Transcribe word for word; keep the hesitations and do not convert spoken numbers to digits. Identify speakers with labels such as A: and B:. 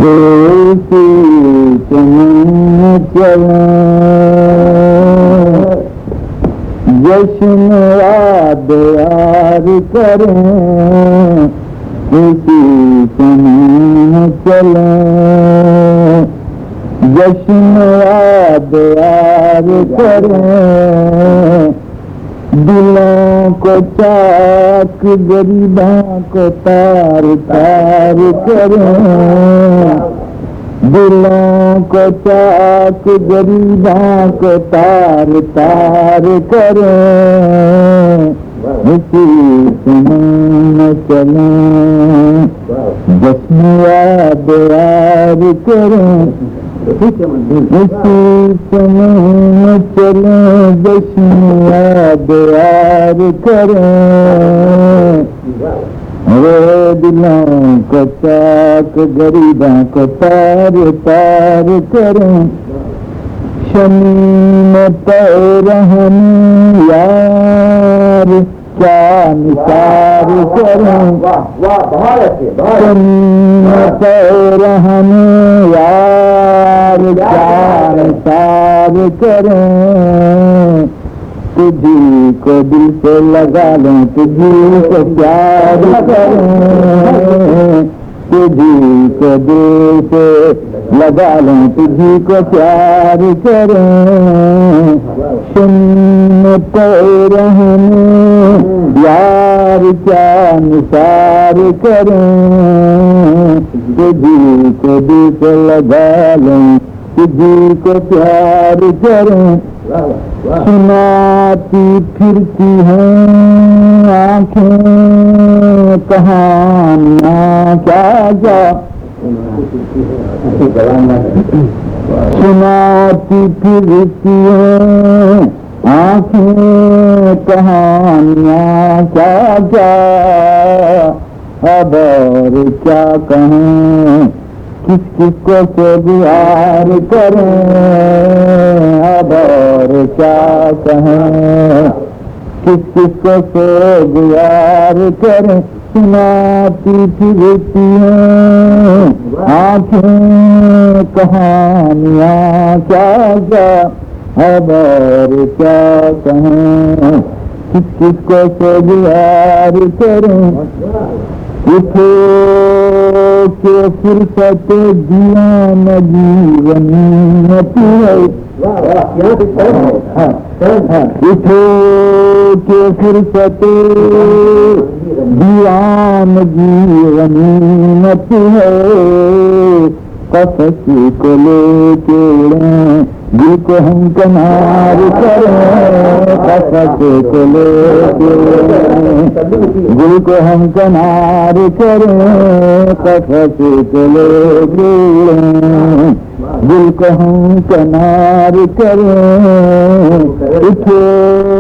A: دوستی چمن چلیں جشن یاد یار کریں اسی چمن چلیں جشن یاد یار کریں دلوں کو چاک غریباں کو تار تار کریں دلوں کو چاک غریباں کو تار تار کریں اسی چمن چلیں جشن یاد یار کریں اسی چمن چلیں جشن یاد یار کریں رے دلوں کو چاک غریباں کو تار تار کریں شمیم پیرہن یار کیا نثار کریں شمیم پیرہن یار کیا نثار کریں تجھی کو دل سے لگا لیں تجھی کو پیار کریں تجھی کو دل سے لگا لیں تجھی کو پیار کریں سنتے رہنے یار کیا نثار کریں تجھی کو دل سے لگا لیں تجھی کو پیار کریں سناتی پھرتی ہیں آنکھیں کہانیاں کیا جا سناتی پھرتی ہیں آنکھیں کہانیاں کیا جا اب اور کیا کہیں کس کس کو سوگوار کریں اب اور کیا کہیں کس کس کو سوگوار کریں سناتی پھرتی ہیں آنکھیں کہانیاں کیا جا اب اور کیا کہیں کس کس کو سوگوار کریں اٹھو کہ فرصت دیوانگی غنیمت ہے اٹھو کہ فرصت دیوانگی غنیمت ہے قفص کو لے کے اڑیں دل کو ہم کنار کریں قفص کو لے کے دل کو ہم کنار کریں قفص کو لے کے دل کو ہم کنار کریں اٹھو